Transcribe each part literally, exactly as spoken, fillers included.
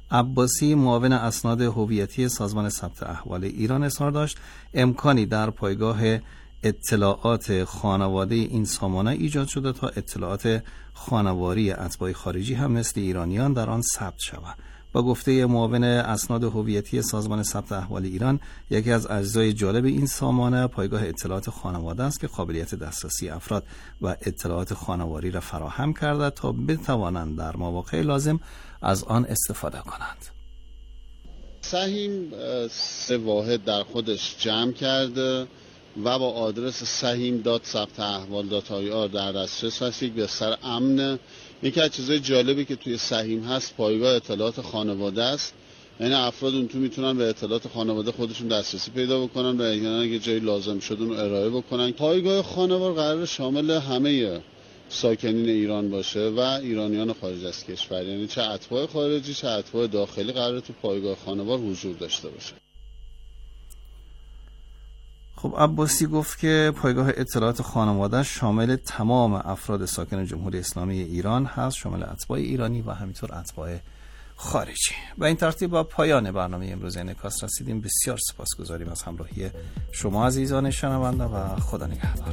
عباسی معاون اسناد هویتی سازمان ثبت احوال ایران اظهار داشت امکانی در پایگاه اطلاعات خانواده این سامانه ایجاد شده تا اطلاعات خانواری اتباع خارجی هم مثل ایرانیان در آن ثبت شود. با گفته معاون اسناد هویتی سازمان ثبت احوال ایران، یکی از اجزای جالب این سامانه پایگاه اطلاعات خانواده است که قابلیت دسترسی افراد و اطلاعات خانواری را فراهم کرده تا بتوانند در مواقع لازم از آن استفاده کنند. سهیم سه واحد در خودش جمع کرده و با آدرس سهیم دات ثبت احوال دات آی آر در دسترس هست. یک بستر امن. یکی از چیزای جالبی که توی سهیم هست پایگاه اطلاعات خانواده است. یعنی افراد اون تو میتونن به اطلاعات خانواده خودشون دسترسی پیدا بکنن و اگه جایی لازم شد اون ارائه بکنن. پایگاه خانوار قرار شامل همه ساکنین ایران باشه و ایرانیان خارج از کشور، یعنی چه اتباع خارجی چه اتباع داخلی قرار تو پایگاه خانوار حضور داشته باشه. خب عباسی گفت که پایگاه اطلاعات خانواده شامل تمام افراد ساکن جمهوری اسلامی ایران هست، شامل اتباع ایرانی و همینطور اتباع خارجی. و این ترتیب با پایان برنامه امروز انعکاس رسیدیم. بسیار سپاسگزاریم از همراهی شما عزیزان شنونده و خدا نگهدار.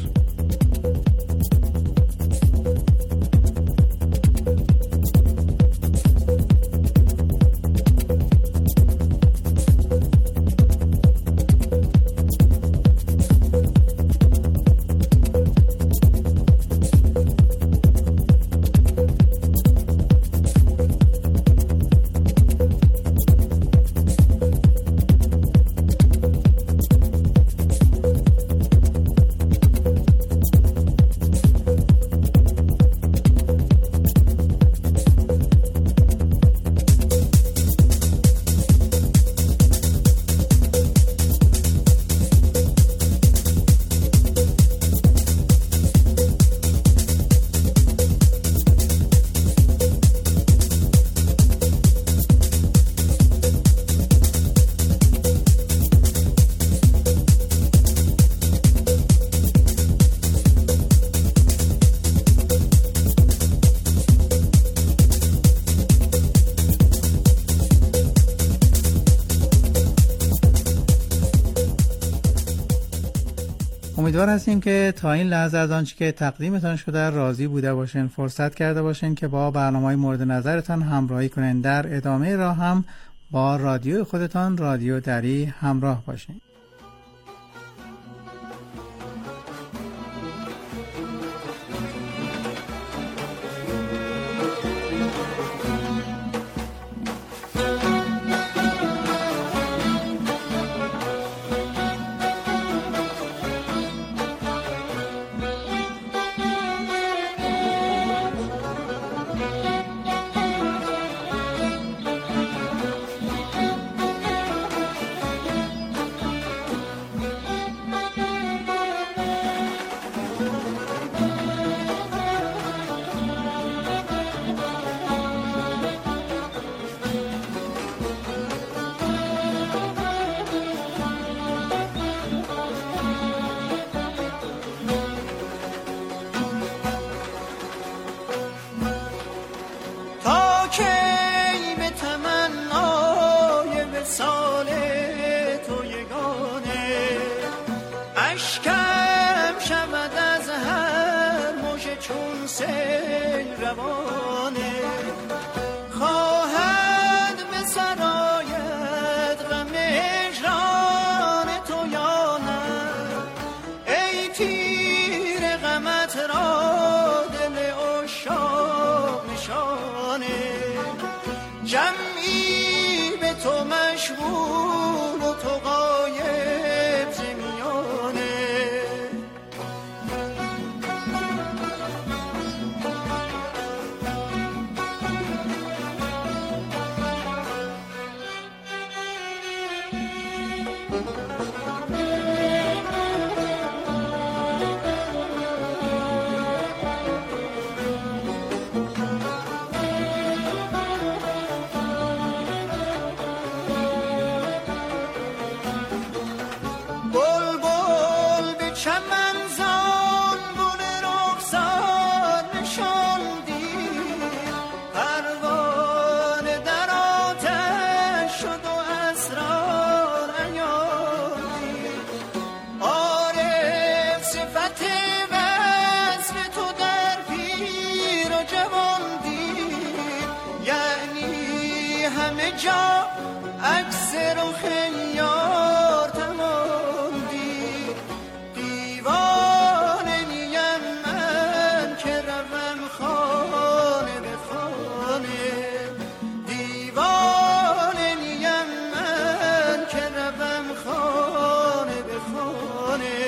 امیدوار هستیم که تا این لحظه از آنچه که تقدیمتان شده راضی بوده باشین، فرصت کرده باشین که با برنامه‌های مورد نظرتان همراهی کنین. در ادامه راه هم با رادیو خودتان، رادیو دری، همراه باشین. همه جا عکس رخ یار تماندی. دیوانه نیم من که روم خانه به خانه، دیوانه نیم من که روم خانه به خانه.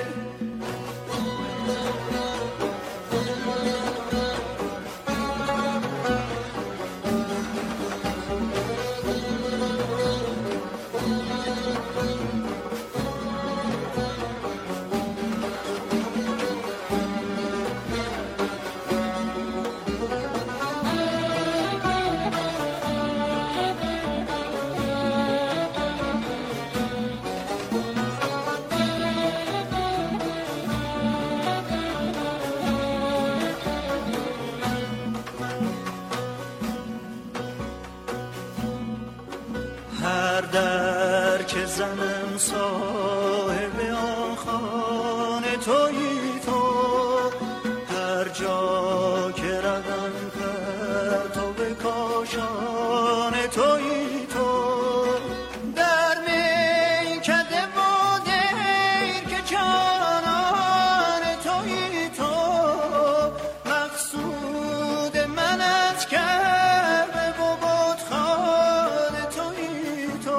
هر در که زنم صاحب آن خانه تویی تو، هر جا که روم پرتو به کاشانه تویی تو. در میکده و دیر که جانان تویی تو، مقصود من از کعبه و بتخانه تویی تو،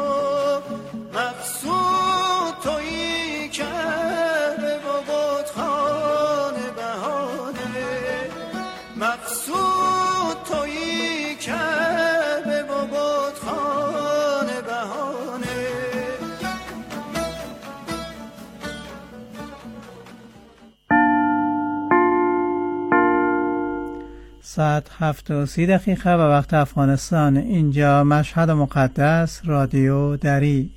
مقصود تویی کعبه و بتخانه بهانه، مقصود تویی کعبه و بتخانه بهانه. ساعت هفت و سی دقیقه و وقت افغانستان. اینجا مشهد مقدس، رادیو دری.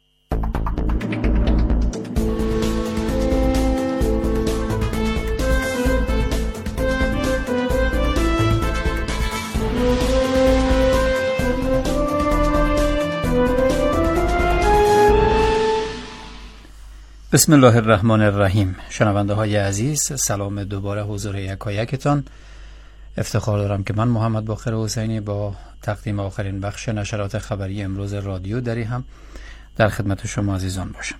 بسم الله الرحمن الرحیم. شنونده های عزیز، سلام دوباره حضور یکایکتان. افتخار دارم که من محمد باقر حسینی با تقدیم آخرین بخش نشرات خبری امروز رادیو دری هم در خدمت شما عزیزان باشم.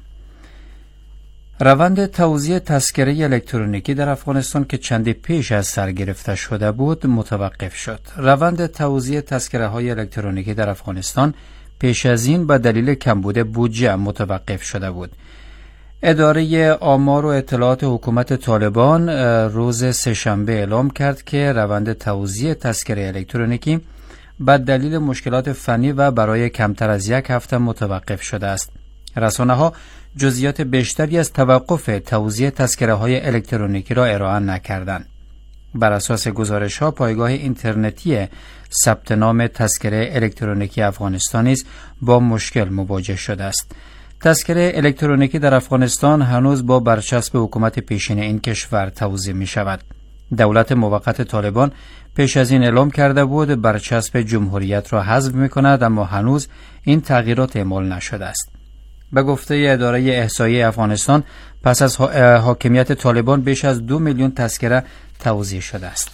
روند توزیع تذکره الکترونیکی در افغانستان که چندی پیش از سر گرفته شده بود متوقف شد. روند توزیع تذکره های الکترونیکی در افغانستان پیش از این به دلیل کمبود بودجه متوقف شده بود. اداره آمار و اطلاعات حکومت طالبان روز سه‌شنبه اعلام کرد که روند توزیع تذکره الکترونیکی به دلیل مشکلات فنی و برای کمتر از یک هفته متوقف شده است. رسانه‌ها جزئیات بیشتری از توقف توزیع تذکره های الکترونیکی را ارائه نکردند. بر اساس گزارش‌ها پایگاه اینترنتی ثبت نام تذکره الکترونیکی افغانستان نیز با مشکل مواجه شده است. تذکره الکترونیکی در افغانستان هنوز با برچسب حکومت پیشین این کشور توزیع می شود. دولت موقت طالبان پیش از این اعلام کرده بود برچسب جمهوریت را حذف می کند، اما هنوز این تغییرات اعمال نشده است. به گفته اداره احصایه افغانستان پس از حاکمیت طالبان بیش از دو میلیون تذکره توزیع شده است.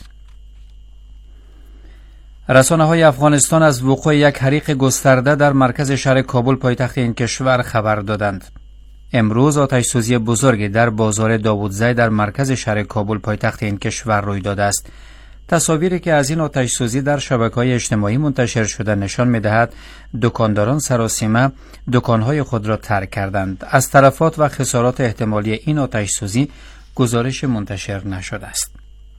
رسانه‌های افغانستان از وقوع یک حریق گسترده در مرکز شهر کابل پایتخت این کشور خبر دادند. امروز آتش‌سوزی بزرگی در بازار داوودزی در مرکز شهر کابل پایتخت این کشور روی داده است. تصاویری که از این آتش‌سوزی در شبکه‌های اجتماعی منتشر شده نشان می‌دهد دکانداران سراسیمه دکان‌های خود را ترک کردند. از تلفات و خسارات احتمالی این آتش‌سوزی گزارش منتشر نشده است.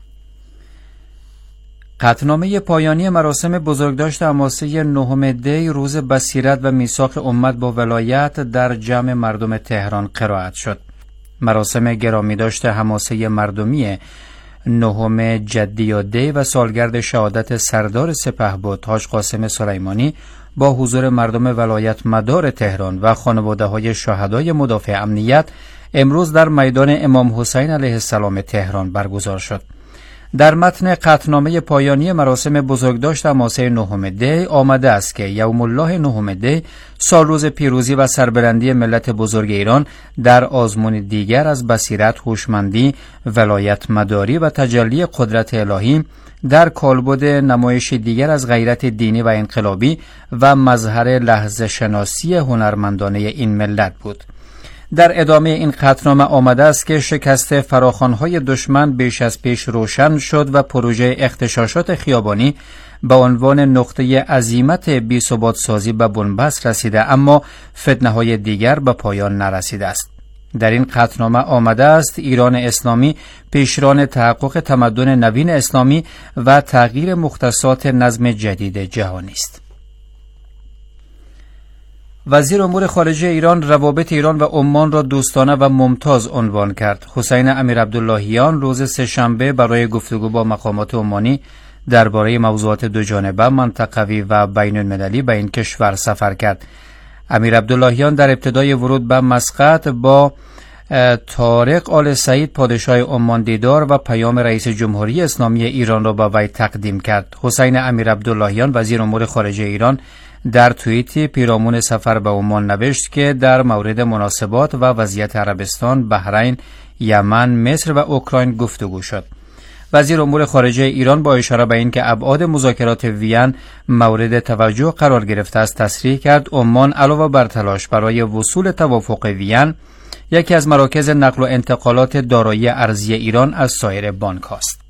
قطعنامه پایانی مراسم بزرگداشت اماسه نهم دی روز بصیرت و میثاق امت با ولایت در جمع مردم تهران قرائت شد. مراسم گرامی داشت حماسه مردمی نهم جدی دی و سالگرد شهادت سردار سپهبد حاج قاسم سلیمانی با حضور مردم ولایت مدار تهران و خانواده های شهدای مدافع امنیت امروز در میدان امام حسین علیه السلام تهران برگزار شد. در متن قطعنامه پایانی مراسم بزرگداشت اماسه نهم دی آمده است که یوم الله نهم دی سال روز پیروزی و سربلندی ملت بزرگ ایران در آزمون دیگر از بصیرت، هوشمندی، ولایت مداری و تجلی قدرت الهی در کالبد نمایش دیگر از غیرت دینی و انقلابی و مظهر لحظه شناسی هنرمندانه این ملت بود. در ادامه این قطعنامه آمده است که شکست فراخوان‌های دشمن بیش از پیش روشن شد و پروژه اغتشاشات خیابانی به عنوان نقطه عزیمت بی‌ثبات سازی به بنبست رسیده، اما فتنه‌های دیگر به پایان نرسیده است. در این قطعنامه آمده است ایران اسلامی پیشران تحقق تمدن نوین اسلامی و تغییر مختصات نظم جدید جهانی است. وزیر امور خارجه ایران روابط ایران و عمان را دوستانه و ممتاز عنوان کرد. حسین امیرعبداللهیان روز سه‌شنبه برای گفتگو با مقامات عمانی درباره موضوعات دوجانبه، منطقوی و بین المللی به این کشور سفر کرد. امیرعبداللهیان در ابتدای ورود به مسقط با طارق آل سعید پادشاه عمان دیدار و پیام رئیس جمهوری اسلامی ایران را به وی تقدیم کرد. حسین امیرعبداللهیان وزیر امور خارجه ایران در توییتی پیرامون سفر به عمان نوشت که در مورد مناسبات و وضعیت عربستان، بحرین، یمن، مصر و اوکراین گفتگو شد. وزیر امور خارجه ایران با اشاره به اینکه ابعاد مذاکرات وین مورد توجه قرار گرفته است تصریح کرد عمان علاوه بر تلاش برای وصول توافق وین، یکی از مراکز نقل و انتقالات دارایی ارضی ایران از سایر بانک است.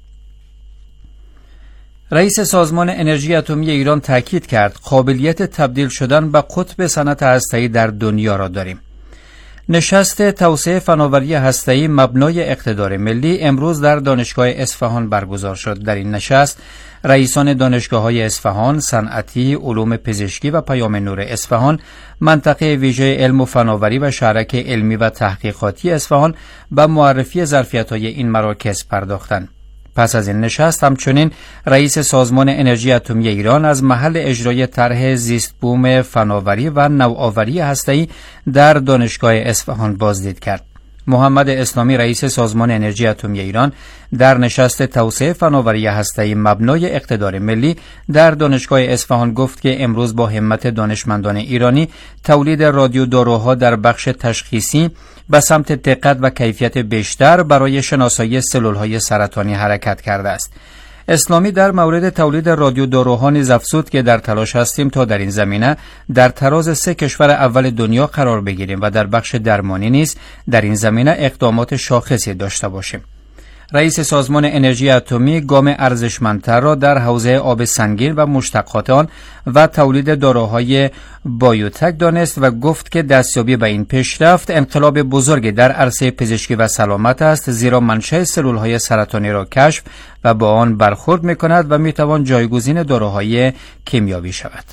رئیس سازمان انرژی اتمی ایران تاکید کرد قابلیت تبدیل شدن به قطب صنعت هسته‌ای در دنیا را داریم. نشست توسعه فناوری هسته‌ای مبنای اقتدار ملی امروز در دانشگاه اصفهان برگزار شد. در این نشست رئیسان دانشگاه‌های اصفهان، صنعتی، علوم پزشکی و پیام نور اصفهان، منطقه ویژه علم و فناوری و شهرک علمی و تحقیقاتی اصفهان به معرفی ظرفیت‌های این مراکز پرداختند. پس از این نشست همچنین رئیس سازمان انرژی اتمی ایران از محل اجرای طرح زیست بوم فناوری و نوآوری هسته‌ای در دانشگاه اصفهان بازدید کرد. محمد اسلامی رئیس سازمان انرژی اتمی ایران در نشست توسعه فناوری هسته‌ای مبنای اقتدار ملی در دانشگاه اصفهان گفت که امروز با همت دانشمندان ایرانی تولید رادیوداروها در بخش تشخیصی به سمت دقت و کیفیت بیشتر برای شناسایی سلول‌های سرطانی حرکت کرده است. اسلامی در مورد تولید رادیوداروها نیز افزود که در تلاش هستیم تا در این زمینه در تراز سه کشور اول دنیا قرار بگیریم و در بخش درمانی نیز در این زمینه اقدامات شاخصی داشته باشیم. رئیس سازمان انرژی اتمی گام ارزشمندتر را در حوزه آب سنگین و مشتقات آن و تولید داروهای بایوتک دانست و گفت که دستیابی به این پیشرفت انقلاب بزرگی در عرصه پزشکی و سلامت است، زیرا منشأ سلول‌های سرطانی را کشف و با آن برخورد می‌کند و می‌توان جایگزین داروهای کیمیایی شود.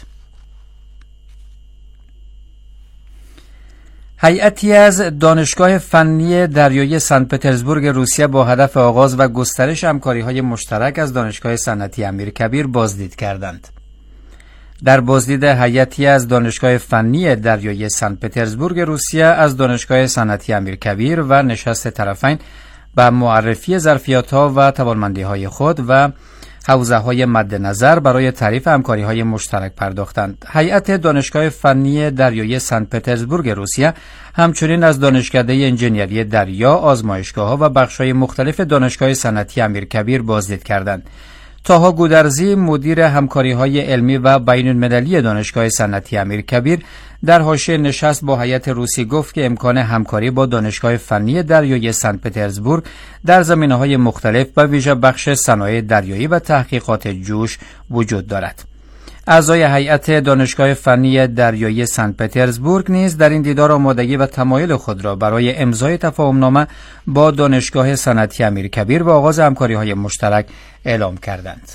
هیئتی از دانشگاه فنی دریایی سنت پترزبورگ روسیه با هدف آغاز و گسترش همکاری‌های مشترک از دانشگاه صنعتی امیرکبیر بازدید کردند. در بازدید هیئتی از دانشگاه فنی دریایی سنت پترزبورگ روسیه از دانشگاه صنعتی امیرکبیر و نشست طرفین به معرفی ظرفیت‌ها و توانمندی‌های خود و حوزه‌های مد نظر برای تعریف همکاری‌های مشترک پرداختند. هیئت دانشگاه فنی دریایی سنت پترزبورگ روسیه همچنین از دانشکده انجینری دریا، آزمایشگاه‌ها و بخش‌های مختلف دانشگاه صنعتی امیرکبیر بازدید کردند. طاها گودرزی مدیر همکاری‌های علمی و بین‌المللی دانشگاه صنعتی امیرکبیر در حاشیه نشست با هیئت روسی گفت که امکان همکاری با دانشگاه فنی دریایی سنت پترزبورگ در زمینه‌های مختلف به ویژه بخش صنایع دریایی و تحقیقات جوش وجود دارد. اعضای هیئت دانشگاه فنی دریایی سنت پترزبورگ نیز در این دیدار آمادگی و تمایل خود را برای امضای تفاهمنامه با دانشگاه صنعتی امیرکبیر و آغاز همکاری‌های مشترک اعلام کردند.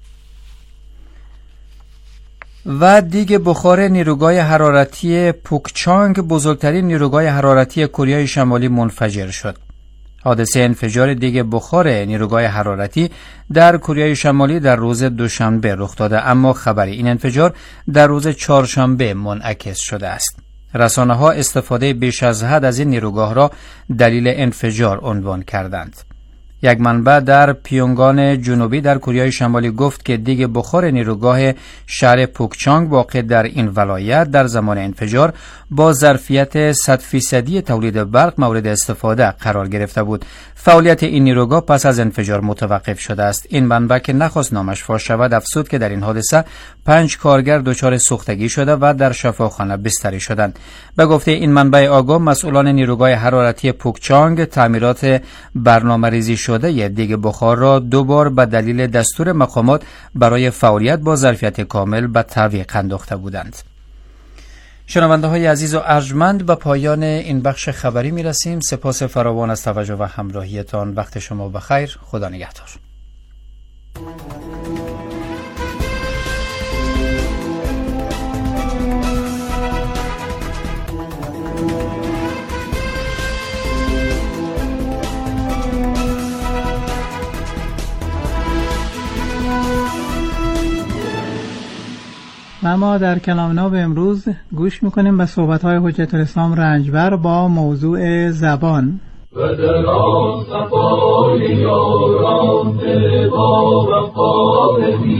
و دیگ بخار نیروگاه حرارتی پوکچانگ بزرگترین نیروگاه حرارتی کره شمالی منفجر شد. حادثه انفجار دیگ بخار نیروگاه حرارتی در کره شمالی در روز دوشنبه رخ داده، اما خبر این انفجار در روز چهارشنبه منعکس شده است. رسانه‌ها استفاده بیش از حد از این نیروگاه را دلیل انفجار عنوان کردند. یک منبع در پیونگان جنوبی در کره شمالی گفت که دیگ بخار نیروگاه شهر پوکچانگ واقع در این ولایت در زمان انفجار با ظرفیت صد فیصدی تولید برق مورد استفاده قرار گرفته بود. فعالیت این نیروگاه پس از انفجار متوقف شده است. این منبع که نخواست نامش فاش شود افزود که در این حادثه پنج کارگر دچار سوختگی شده و در شفاخانه بستری شدند. به گفته این منبع آگاه، مسئولان نیروگاه حرارتی پوکچانگ تعمیرات برنامه‌ریزی شده ی دیگ بخار را دو بار به دلیل دستور مقامات برای فعالیت با ظرفیت کامل به تعویق انداخته بودند. شنونده های عزیز و ارجمند، به پایان این بخش خبری می رسیم. سپاس فراوان از توجه و همراهیتان. وقت شما بخیر. خدا نگهدار. و ما در کلام ناب امروز گوش میکنیم به صحبت‌های حجت الاسلام رنجبر با موضوع زبان. و در آن صفای یاران با وفا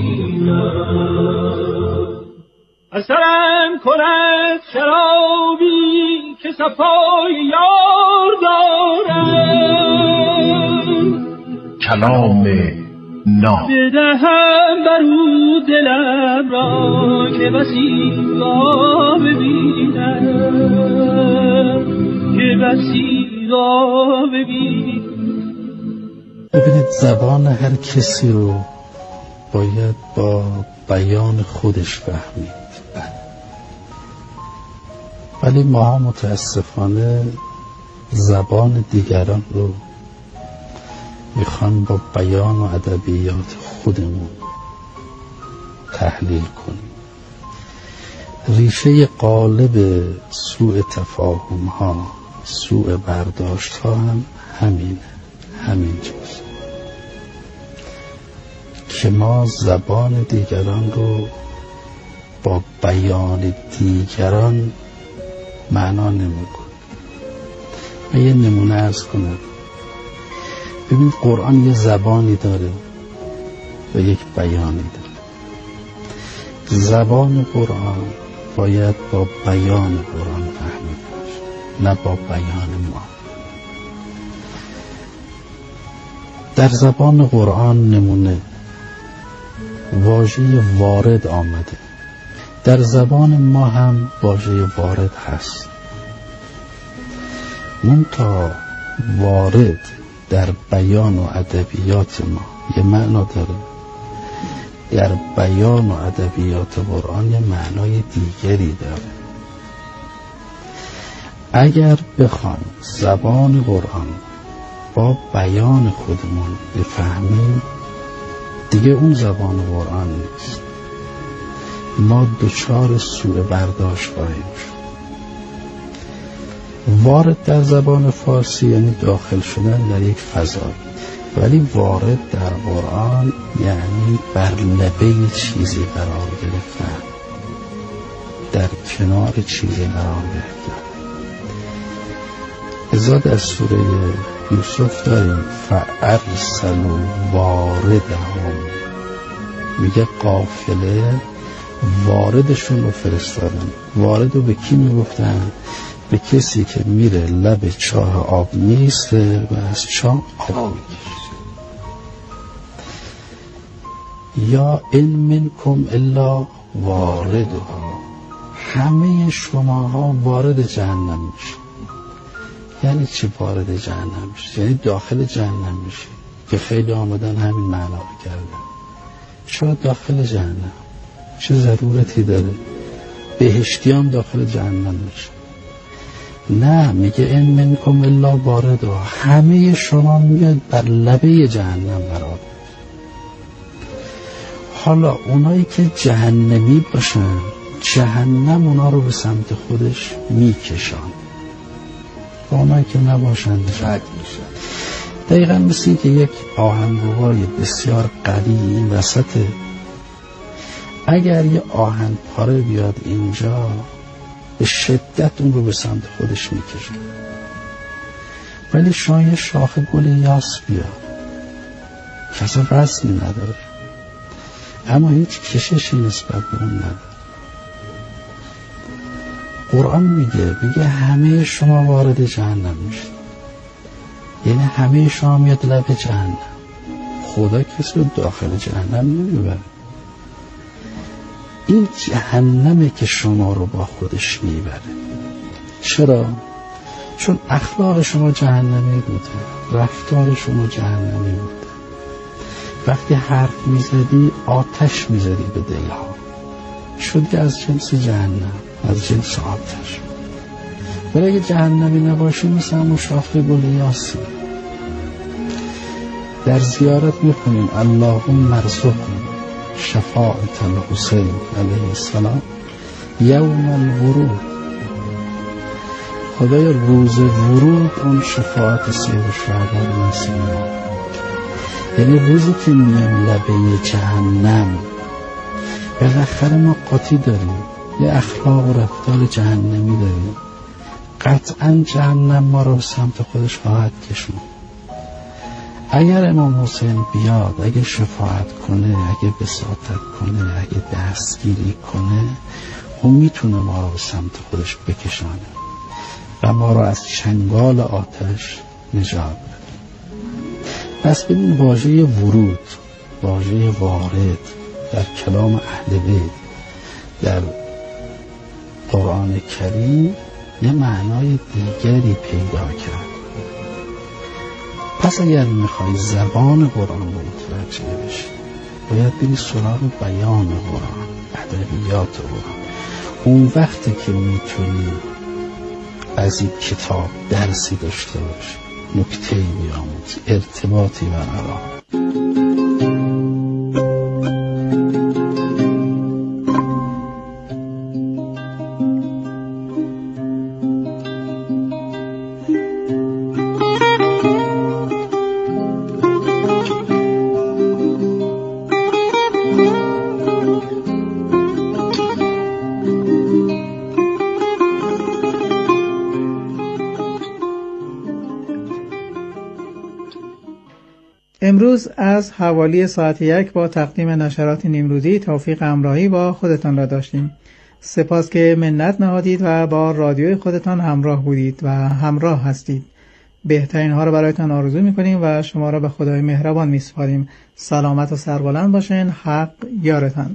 ببینم، اثرم کند شرابی که صفای یار دارم. کلام ناب بدهم برو دلم را که بسی را ببینم، که بسی را ببینم. ببینید، زبان هر کسی رو باید با بیان خودش فهمید، ولی ما متاسفانه زبان دیگران رو میخوان با بیان و ادبیات خودمون تحلیل کنیم. ریشه قالب سوء تفاهم ها، سوء برداشت ها هم همینه، همینجاست که ما زبان دیگران رو با بیان دیگران معنا نمی کنیم. من یه نمونه عرض کنم. ببین، قرآن یه زبانی داره و یک بیانی داره. زبان قرآن باید با بیان قرآن فهمیده بشه، نه با بیان ما. در زبان قرآن نمونه واژه وارد آمده. در زبان ما هم واژه وارد هست، منتها وارد در بیان و ادبیات ما یه معنا داره، در بیان و ادبیات قرآن یه معنای دیگری داره. اگر بخوایم زبان قرآن با بیان خودمون بفهمیم، دیگه اون زبان قرآن نیست. ما دچار سوء برداشت خواهیم شد. وارد در زبان فارسی یعنی داخل شدن در یک فضا، ولی وارد در قرآن یعنی بر لبه چیزی قرار گرفتن، در کنار چیزی قرار گرفتن. ازا در سوره یوسف داریم فَأَرْسَلُوا وَارِدَهُمْ، میگه قافله واردشون رو فرستادن. وارد رو به کی میگفتن؟ به کسی که میره لب چاه آب میسته و از چاه آب میگیره. یا ان منکم الا واردها، همه شما ها وارد جهنم میشه. یعنی چی وارد جهنم میشه؟ یعنی داخل جهنم میشه، که خیلی آمدن همین معنا کردن. چرا داخل جهنم؟ چه ضرورتی داره؟ بهشتیان داخل جهنم میشه. نه، میگه ان منکم الا واردها، همه شما میاد بر لبه جهنم قرار. حالا اونایی که جهنمی باشن، جهنم اونا رو به سمت خودش میکشان، و اونایی که نباشن رد میشن. دقیقا مثل که یک آهنگوهای بسیار قوی این وسطه. اگر یه آهن پاره بیاد اینجا، به شدت اون رو به سمت خودش میکشه. ولی شما یه شاخه گل یاس بیاد، که اصلا وزنی نداره، اما هیچ کششی نسبت به اون نداره. قرآن میگه میگه همه شما وارد جهنم میشید، یعنی همه شما میاد لب جهنم. خدا کسی رو داخل جهنم نمیبره، این جهنمه که شما رو با خودش میبره. چرا؟ چون اخلاق شما جهنمی بوده، رفتار شما جهنمی بوده. وقتی حرف میزدی آتش میزدی به دلها، شدی از جنس جهنم، از جنس آتش. ولی اگه جهنمی نباشی مثل همون شاخه گل یاسین. در زیارت میخونیم اللهم ارزقنا شفاعت الحسین علیه السلام یوم الورود. خدای روز ورود اون شفاعت سید الشهدا نصیب ما، یعنی روزی که میام لبه جهنم بالاخره ما قاطی داریم، یه اخلاق و رفتار جهنمی داریم، قطعا جهنم ما رو سمت خودش خواهد کشوند. اگر امام حسین بیاد، اگه شفاعت کنه، اگه بساطت کنه، اگه دستگیری کنه، اون میتونه ما رو به سمت خودش بکشانه و ما رو از چنگال آتش نجات بده. پس ببین واژه ورود، واژه وارد در کلام اهل بیت در قرآن کریم یه معنای دیگری پیدا کرد. پس اگر میخوای زبان قرآن رو متوجه بشی، باید بری سراغ بیان قرآن، ادبیات قرآن. اون وقتی که میتونی از این کتاب درسی داشته باشی، نکته‌ای بیاموزی، ارتباطی برقرار. امروز از حوالی ساعت یک با تقدیم نشرات نیمروزی توفیق همراهی با خودتان را داشتیم. سپاس که منت نهادید و با رادیوی خودتان همراه بودید و همراه هستید. بهترین ها را برایتان آرزو می‌کنیم و شما را به خدای مهربان می‌سپاریم. سلامت و سربلند باشین. حق یارتان.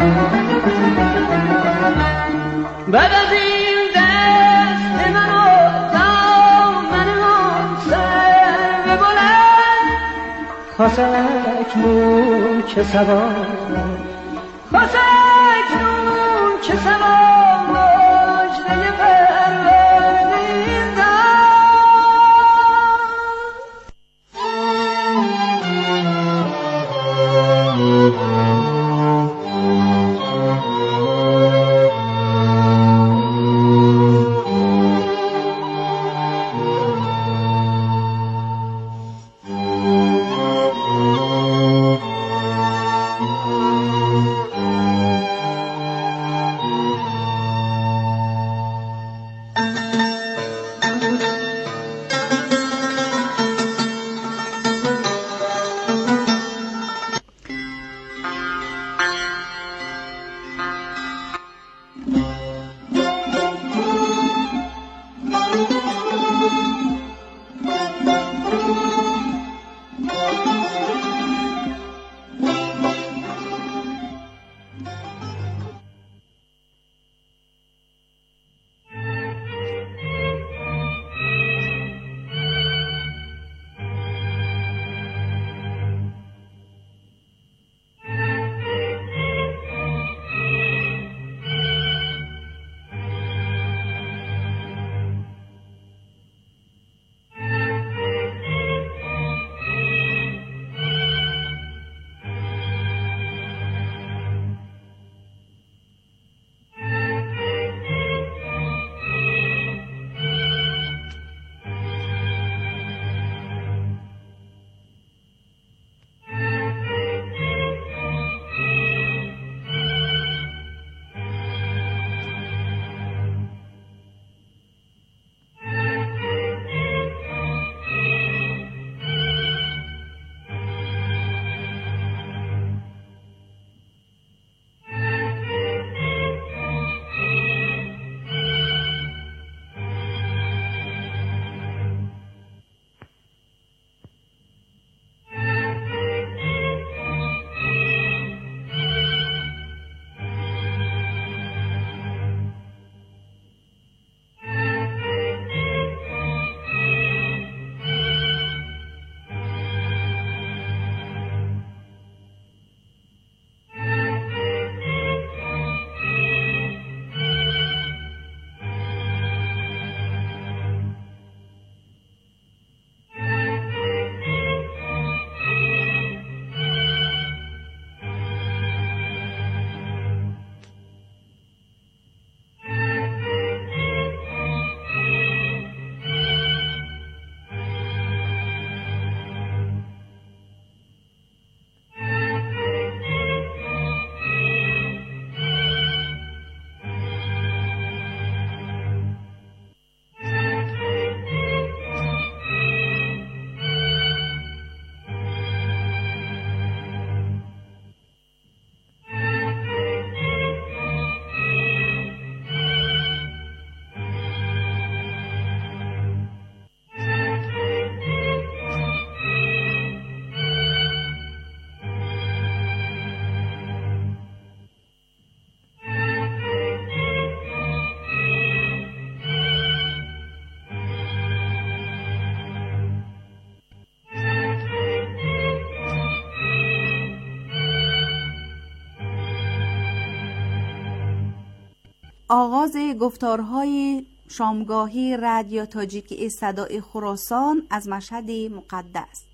بعد از این دست من و دامن من سر به بلند خواست اکنون که سوا خواست اکنون که سوا مجده پروردین داد. آغاز گفتارهای شامگاهی رادیو تاجیکی صدای خراسان از مشهد مقدس.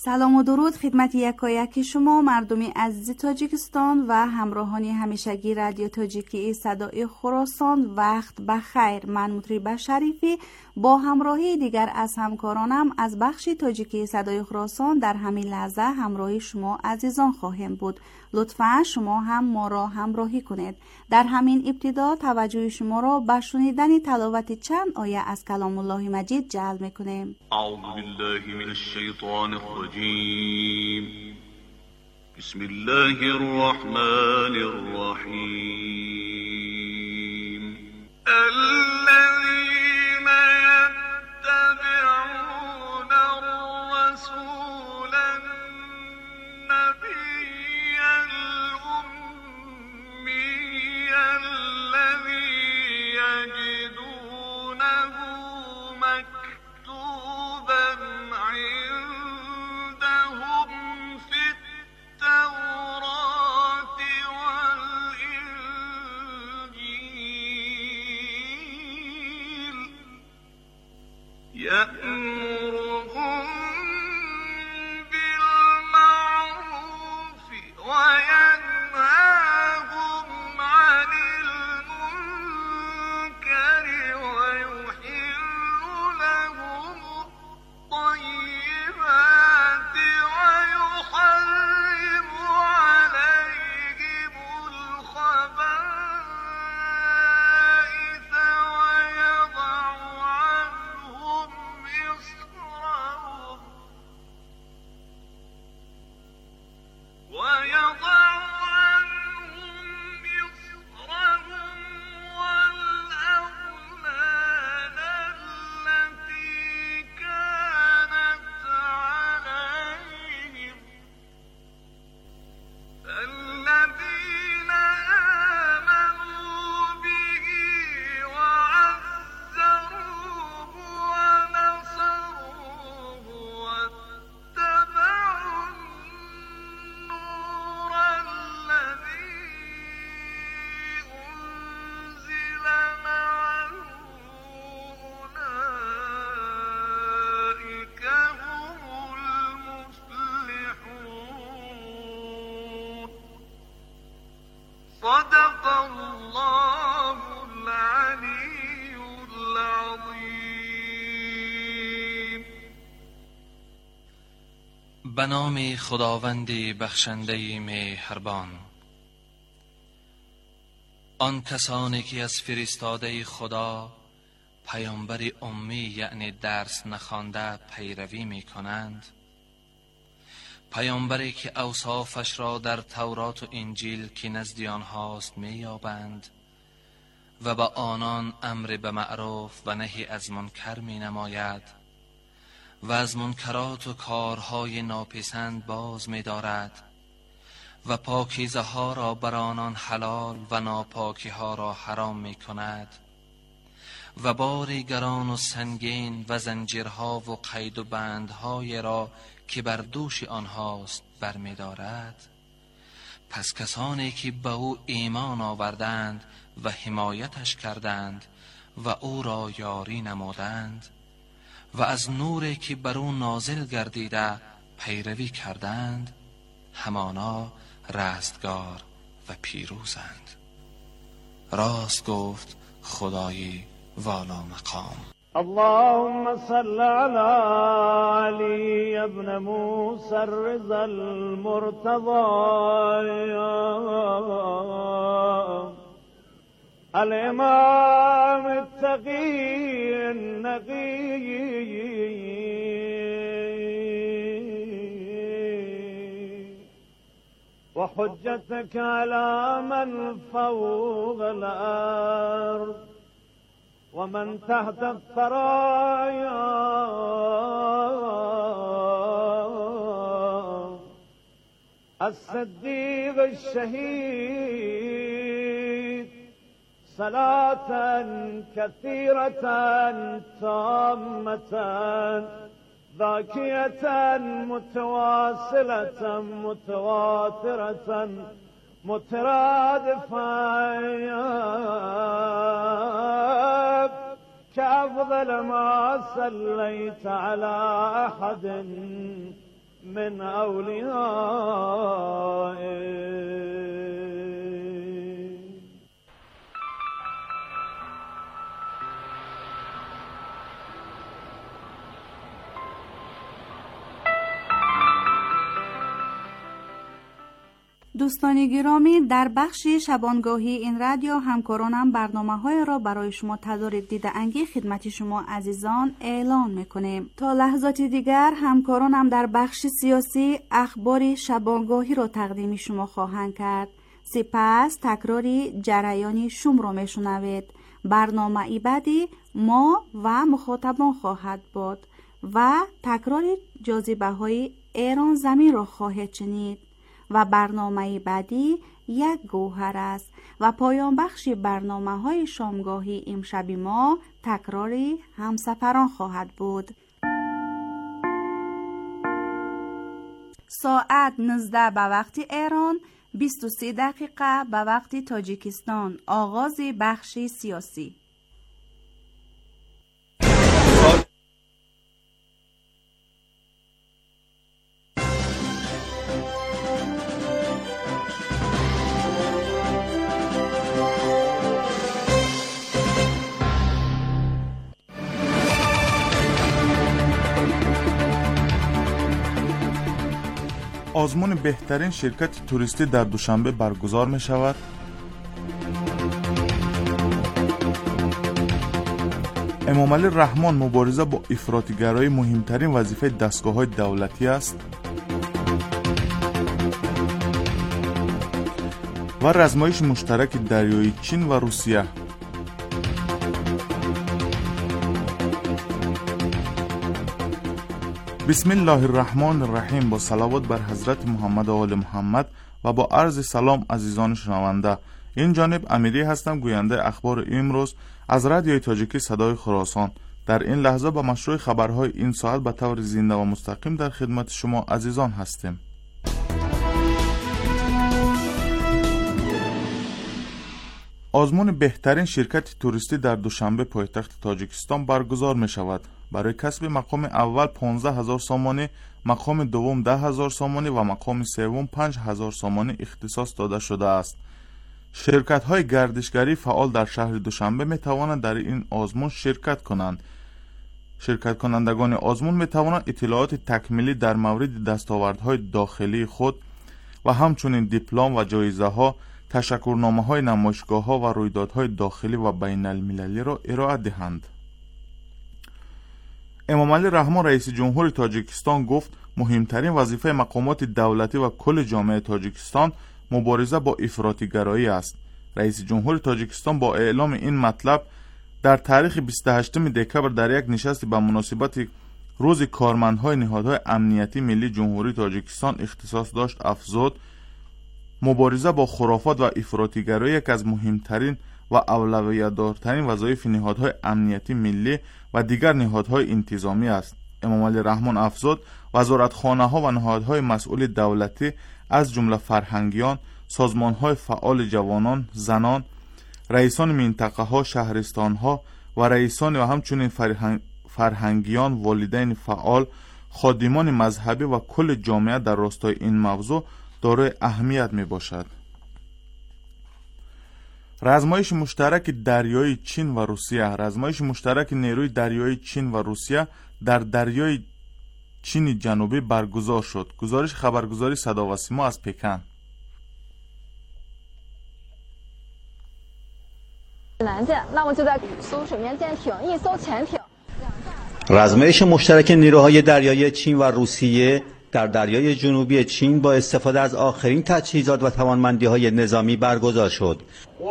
سلام و درود خدمت یکایک شما مردم عزیز تاجیکستان و همراهان همیشگی رادیو تاجیکی صدای خراسان. وقت بخیر. من مطربه شریفی با همراهی دیگر از همکارانم از بخش تاجیکی صدای خراسان در همین لحظه همراهی شما عزیزان خواهیم بود. لطفاً شما هم ما را همراهی کنید. در همین ابتدا توجه شما را به شنیدن تلاوت چند آیه از کلام الله مجید جلب می‌کنیم. اعوذ بالله من الشیطان الرجیم. بسم الله الرحمن الرحیم. الذين يتبعون الرسول النبي الأمي الذي يجدونه مكتوبا عندهم في التوراة والإنجيل يأمرهم بالمعروف وينهاهم عن المنكر ويحل لهم الطيبات ويحرم عليهم الخبائث ويضع عنهم إصرهم ويضع عنهم إصرهم والأغلال التي كانت عليهم فالذين آمنوا به وعزروه ونصروه واتبعوا النور الذي أنزل معه أولئك هم المفلحون. صدق الله العلي العظيم. به نام خداوند بخشنده مهربان. آن کسانی که از فرستاده خدا پیامبر امی یعنی درس نخوانده پیروی می کنند، پیامبری که اوصافش را در تورات و انجیل که نزد آنهاست می یابند و به آنان امر به معروف و نهی از منکر می نماید و از منکرات و کارهای ناپسند باز می دارد و پاکیزه ها را بر آنان حلال و ناپاکی ها را حرام می کند و بار گران و سنگین و زنجیرها و قید و بندهای را که بر دوش آنهاست برمی دارد. پس کسانی که به او ایمان آوردند و حمایتش کردند و او را یاری نمودند و از نوری که بر او نازل گردیده پیروی کردند، همانا رستگار و پیروزند. راست گفت خدای والا مقام. اللهم صل على علي ابن موسى الرضا المرتضى الإمام التقي النقي وحجتك على من فوق الأرض ومن تحت الثرايا الصديق الشهيد صلاة كثيرة تامة ذاكية متواصلة متواترة مترادفة كأفضل ما صليت على أحد من أوليائه. دوستان گرامی، در بخش شبانگاهی این رادیو همکارانم برنامه‌های را برای شما تدارک دیده انگی خدمت شما عزیزان اعلان میکنیم. تا لحظات دیگر همکارانم در بخش سیاسی اخبار شبانگاهی را تقدیم شما خواهند کرد. سپس تکراری جریانی شوم را میشنوید. برنامه ای بعدی ما و مخاطبان خواهد بود و تکراری جاذبه های ایران زمین را خواهد شنید. و برنامه بعدی یک گوهر است و پایان بخش برنامه های شامگاهی امشب ما تکراری همسفران خواهد بود. ساعت نوزده به وقت ایران، بیست و سه دقیقه به وقت تاجیکستان. آغاز بخش سیاسی. آزمون بهترین شرکت توریستی در دوشنبه برگزار می شود. امامعلی رحمان مبارزه با افراطی‌گرایی مهمترین وظیفه دستگاه‌های دولتی است. و رزمایش مشترک دریایی چین و روسیه. بسم الله الرحمن الرحیم. با صلوات بر حضرت محمد و آل محمد و با عرض سلام عزیزان شنونده، این جانب امیری هستم، گوینده اخبار امروز از رادیوی تاجیکی صدای خراسان. در این لحظه با مشروع خبرهای این ساعت به طور زنده و مستقیم در خدمت شما عزیزان هستیم. آزمون بهترین شرکت توریستی در دوشنبه پایتخت تاجیکستان برگزار می شود. برای کسب مقام اول پانزده هزار سامانی، مقام دوم ده هزار سامانی و مقام سوم پنج هزار سامانی اختصاص داده شده است. شرکت های گردشگری فعال در شهر دوشنبه می توانند در این آزمون شرکت کنند. شرکت کنندگان آزمون می توانند اطلاعات تکمیلی در مورد دستاوردهای داخلی خود و همچنین دیپلم و جایزه ها، تشکرنامه های نمایشگاه ها و رویدادهای داخلی و بین المللی را ارائه دهند. امامعلی رحمان رئیس جمهور تاجیکستان گفت مهمترین وظیفه مقامات دولتی و کل جامعه تاجیکستان مبارزه با افراطی‌گرایی است. رئیس جمهور تاجیکستان با اعلام این مطلب در تاریخ بیست و هشتم دکبر در یک نشست به مناسبت روز کارمندهای نهادهای امنیتی ملی جمهوری تاجیکستان اختصاص داشت افزود مبارزه با خرافات و افراطی‌گرایی یک از مهمترین و اولویت‌دارترین وظایف نهادهای امنیتی ملی و دیگر نهادهای انتظامی است. امامعلی رحمان افزود وزارتخانه‌ها و نهادهای مسئول دولتی از جمله فرهنگیان، سازمان‌های فعال جوانان، زنان، رئیسان منطقه‌ها، شهرستان‌ها و رئیسان و همچنین فرهنگ فرهنگیان، والدین فعال، خادمان مذهبی و کل جامعه در راستای این موضوع دارای اهمیت می باشد. رزمایش مشترک دریایی چین و روسیه. رزمایش مشترک نیروی دریایی چین و روسیه در دریای چین جنوبی برگزار شد. گزارش خبرگزاری صدا و سیما از پکن. رزمایش مشترک نیروهای دریایی چین و روسیه در دریای جنوبی چین با استفاده از آخرین تجهیزات و توانمندی‌های نظامی برگزار شد.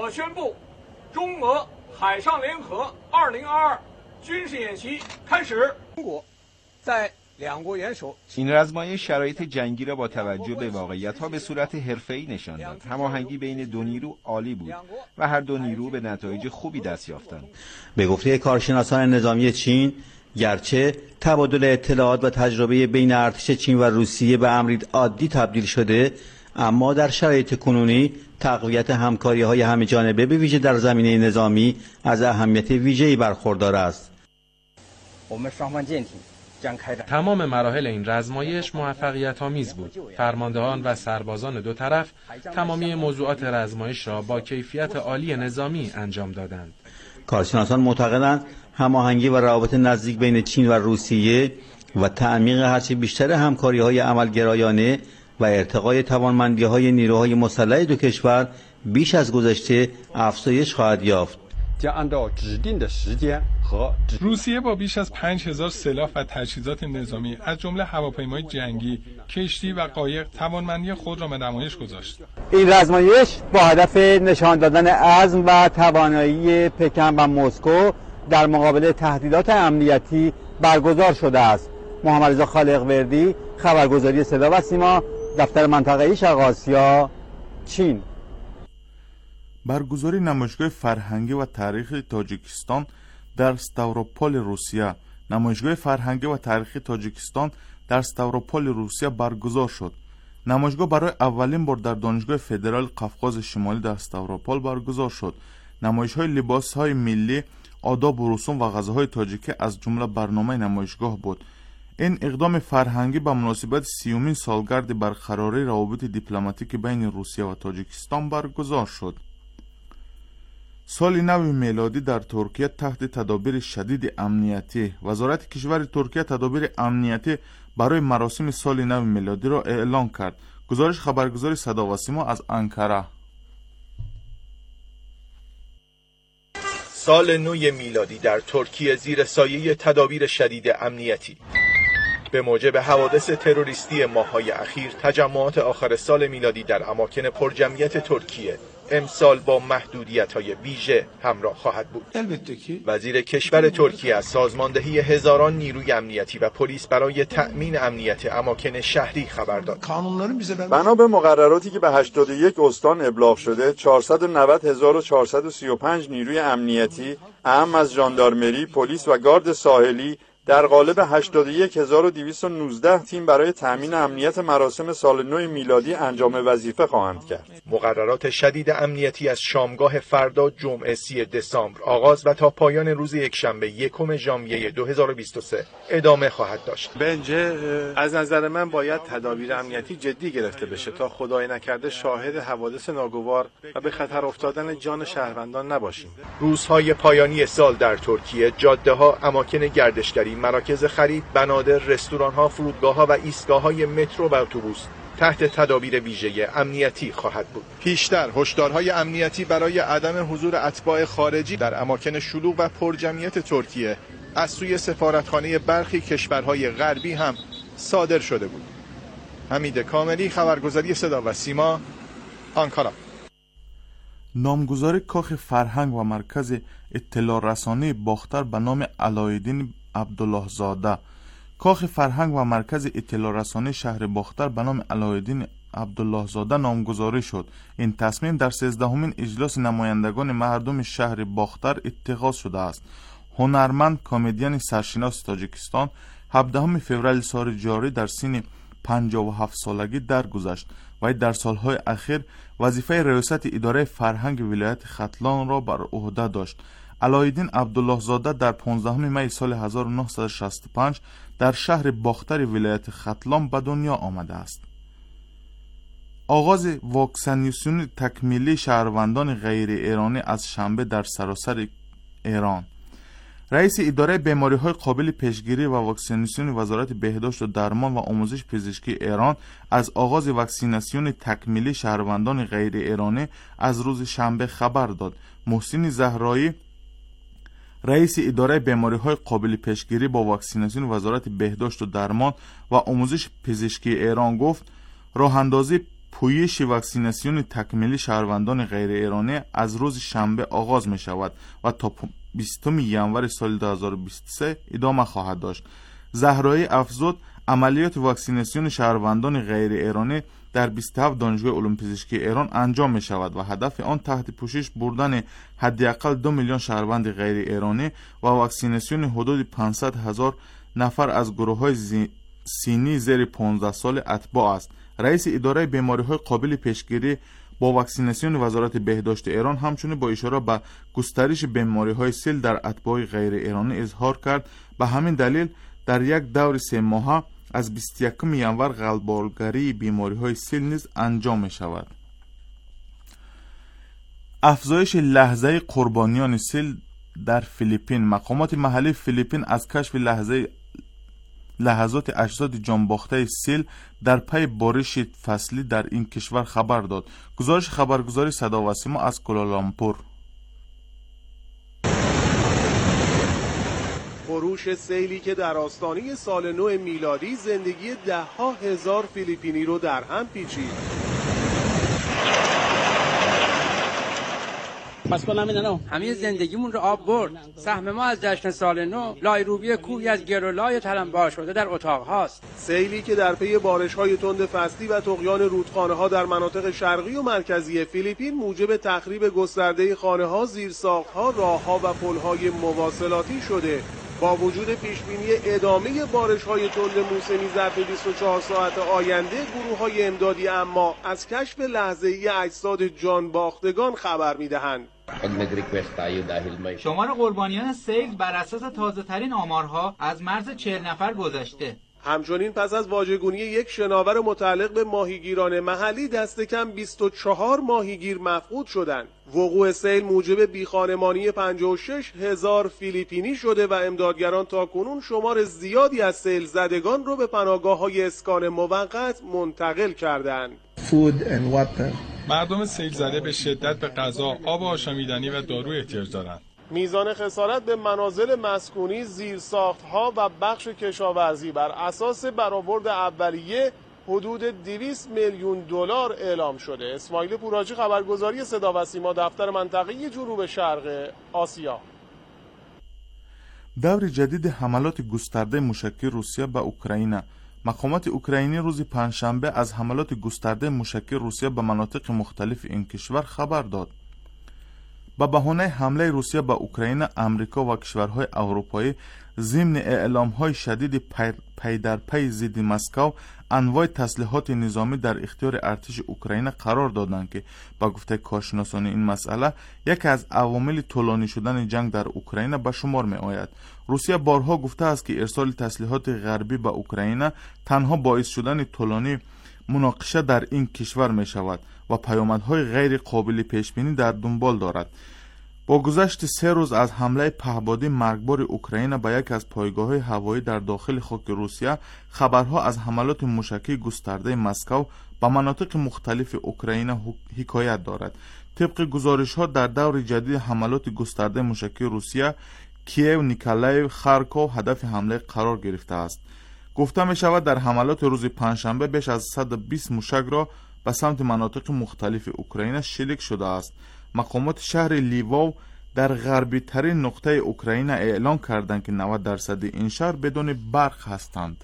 این رزمایش شرایط جنگی را با توجه به واقعیت‌ها به صورت حرفه‌ای نشان داد. هماهنگی بین دو نیرو عالی بود و هر دو نیرو به نتایج خوبی دست یافتند. به گفته کارشناسان نظامی چین، گرچه تبادل اطلاعات و تجربه بین ارتش چین و روسیه به امری عادی تبدیل شده، اما در شرایط کنونی تقویت همکاری‌های همه‌جانبه به ویژه در زمینه نظامی از اهمیت ویژه‌ای برخوردار است. تمام مراحل این رزمایش موفقیت آمیز بود. فرماندهان و سربازان دو طرف تمامی موضوعات رزمایش را با کیفیت عالی نظامی انجام دادند. کارشناسان معتقدند هماهنگی و روابط نزدیک بین چین و روسیه و تعمیق هرچه بیشتر همکاری‌های عملگرایانه و ارتقای توانمندی‌های نیروهای مسلح دو کشور بیش از گذشته افزایش خواهد یافت. روسیه با بیش از پنج هزار سلاح و تجهیزات نظامی از جمله هواپیمای جنگی، کشتی و قایق توانمندی خود را به نمایش گذاشت. این رزمایش با هدف نشان دادن عزم و توانایی پکن و مسکو در مقابل تهدیدات امنیتی برگزار شده است. محمد رضا خالق‌وردی، خبرگزاری صدا و سیما، دفتر منطقه‌ای شرق آسیا، چین. برگزاری نمایشگاه فرهنگی و تاریخی تاجیکستان در ستاوروپول روسیه. نمایشگاه فرهنگی و تاریخی تاجیکستان در ستاوروپول روسیه برگزار شد. نمایشگاه برای اولین بار در دانشگاه فدرال قفقاز شمالی در ستاوروپول برگزار شد. نمایش‌های لباس‌های ملی، آداب و رسوم و غذاهای تاجیکی از جمله برنامه نمایشگاه بود. این اقدام فرهنگی به مناسبت سیومین سالگرد برقراری روابط دیپلماتیک بین روسیه و تاجیکستان برگزار شد. سال نو میلادی در ترکیه تحت تدابیر شدید امنیتی. وزارت کشور ترکیه تدابیر امنیتی برای مراسم سال نو میلادی را اعلام کرد. گزارش خبرگزاری صدا و سیما از انکره. سال نو میلادی در ترکیه زیر سایه تدابیر شدید امنیتی. به موجب حوادث تروریستی ماه‌های اخیر، تجمعات آخر سال میلادی در اماکن پرجمعیت ترکیه امسال با محدودیت‌های ویژه همراه خواهد بود. وزیر کشور ترکیه از سازماندهی هزاران نیروی امنیتی و پلیس برای تأمین امنیت اماکن شهری خبر داد. بنا به مقرراتی که به هشتاد و یک استان ابلاغ شده، چهارصد و نود هزار و چهارصد و سی و پنج نیروی امنیتی، اهم از ژاندارمری، پلیس و گارد ساحلی در قالب هشتاد و یک هزار و دویست و نوزده تیم برای تأمین امنیت مراسم سال نو میلادی انجام وظیفه خواهند کرد. مقررات شدید امنیتی از شامگاه فردا جمعه سی دسامبر آغاز و تا پایان روز یکشنبه یکم ژانویه دو هزار و بیست و سه ادامه خواهد داشت. بنجه از نظر من باید تدابیر امنیتی جدی گرفته بشه تا خدای نکرده شاهد حوادث ناگوار و به خطر افتادن جان شهروندان نباشیم. روزهای پایانی سال در ترکیه جاده‌ها، اماکن گردشگری، مراکز خرید، بنادر، رستوران‌ها، فرودگاه‌ها و ایستگاه‌های مترو و اتوبوس تحت تدابیر ویژه امنیتی خواهد بود. پیشتر هشدارهای امنیتی برای عدم حضور اتباع خارجی در اماکن شلوغ و پرجمعیت ترکیه از سوی سفارتخانه برخی کشورهای غربی هم صادر شده بود. حمید کاملی، خبرگزاری صدا و سیما، آنکارا. نامگذاری کاخ فرهنگ و مرکز اطلاع رسانی باختر به نام علایالدین عبدالله زاده. کاخ فرهنگ و مرکز اطلاع رسانی شهر باختر به نام علایالدین عبدالله زاده نامگذاری شد. این تصمیم در سیزدهمین اجلاس نمایندگان مردم شهر باختر اتخاذ شده است. هنرمند کمدین سرشناس تاجیکستان هفدهم فوریه سال جاری در سن پنجاه و هفت سالگی درگذشت و در سالهای اخیر وظیفه ریاست اداره فرهنگ ولایت ختلان را بر عهده داشت. علایالدین عبدالله زاده در پانزدهم می سال هزار و نهصد و شصت و پنج در شهر باختر ولایت ختلان به دنیا آمده است. آغاز واکسیناسیون تکمیلی شهروندان غیر ایرانی از شنبه در سراسر ایران. رئیس اداره بیماری‌های قابل پیشگیری و واکسیناسیون وزارت بهداشت و درمان و آموزش پزشکی ایران از آغاز واکسیناسیون تکمیلی شهروندان غیر ایرانی از روز شنبه خبر داد. محسن زهرایی، رئیس اداره بیماری‌های قابل پیشگیری با واکسیناسیون وزارت بهداشت و درمان و آموزش پزشکی ایران گفت راه‌اندازی پویش واکسیناسیون تکمیلی شهروندان غیر ایرانی از روز شنبه آغاز می شود و تا بیستم ژانویه سال دو هزار و بیست و سه ادامه خواهد داشت. زهرایی افزود عملیات واکسیناسیون شهروندان غیر ایرانی در بیست و هفت دانشگاه علوم پزشکی ایران انجام می شود و هدف آن تحت پوشش بردن حداقل دو میلیون شهروند غیر ایرانی و واکسیناسیون حدود پانصد هزار نفر از گروه های سنی زیر پانزده سال اتباع است. رئیس اداره بیماری‌های قابل پیشگیری با واکسیناسیون وزارت بهداشت ایران همچنین با اشاره به گسترش بیماری‌های سیل در اتباع غیر ایرانی اظهار کرد به همین دلیل در یک دور سه ماهه از بیست و یکم ینور غلبالگری بیماری‌های سیل نیز انجام می‌شود. افزایش لحظه قربانیان سیل در فیلیپین. مقامات محلی فیلیپین از کشف لحظه لحظات اجساد جانباخته سیل در پی بارش فصلی در این کشور خبر داد. گزارش خبرگزاری صدا و سیما از کوالالامپور. خروش سیلی که در آستانه سال نو میلادی زندگی ده ها هزار فیلیپینی رو در هم پیچید. همه زندگیمون رو آب برد. سهم ما از جشن سال نو لایروبی کوهی از گلولای تلمبار شده در اتاق هاست. سیلی که در پی بارش‌های تند فصلی و طغیان رودخانه‌ها در مناطق شرقی و مرکزی فیلیپین موجب تخریب گسترده خانه‌ها، زیرساخت‌ها، راه‌ها و پل‌های مواصلاتی شده. با وجود پیشبینی ادامه بارش‌های تند موسمی ظرف بیست و چهار ساعت آینده، گروه‌های امدادی اما از کشف لحظه‌ای اجساد جان باختگان خبر می‌دهند. شمار قربانیان سیل بر اساس تازه‌ترین آمارها از مرز چهل نفر گذشته. همچنین پس از واژگونی یک شناور متعلق به ماهیگیران محلی دست کم بیست و چهار ماهیگیر مفقود شدند. وقوع سیل موجب بیخانمانی پنجاه و شش هزار فیلیپینی شده و امدادگران تاکنون شمار زیادی از سیل زدگان رو به پناهگاه‌های اسکان موقت منتقل کردند. مردم سیل زده به شدت به غذا، آب آشامیدنی و دارو احتیاج دارند. میزان خسارت به منازل مسکونی، زیرساخت‌ها و بخش کشاورزی بر اساس برآورد اولیه حدود دویست میلیون دلار اعلام شده. اسماعیل پوراجی، خبرگزاری صدا و سیما، دفتر منطقه‌ای جنوب شرق آسیا. دور جدید حملات گسترده موشکی روسیه به اوکراین. مقامات اوکراینی روز پنجشنبه از حملات گسترده موشکی روسیه به مناطق مختلف این کشور خبر داد. با بهانه حمله روسیه به اوکراین، امریکا و کشورهای اروپایی ضمن اعلام‌های شدید پی, پی در پی ضد مسکو انواع تسلیحات نظامی در اختیار ارتش اوکراین قرار دادند که با گفته کارشناسان این مسئله یکی از عوامل طولانی شدن جنگ در اوکراین به شمار می آید. روسیه بارها گفته است که ارسال تسلیحات غربی به اوکراین تنها باعث شدن طولانی مناقشه در این کشور می شود و پیامدهای غیر قابل پیش بینی در دنبال دارد. با گذشت سه روز از حمله پهپادی مرگبار اوکراین به یک از پایگاه‌های هوایی در داخل خاک روسیه، خبرها از حملات موشکی گسترده مسکو به مناطق مختلف اوکراین حکایت دارد. طبق گزارش‌ها در دور جدید حملات گسترده موشکی روسیه، کییو، نیکولایو، خارکوف هدف حمله قرار گرفته است. گفته می شود در حملات روز پنجشنبه بیش از صد و بیست موشک را به سمت مناطق مختلف اوکراین شلیک شده است. مقامات شهر لیوو در غربی ترین نقطه اوکراین اعلام کردند که نود درصد این شهر بدون برق هستند.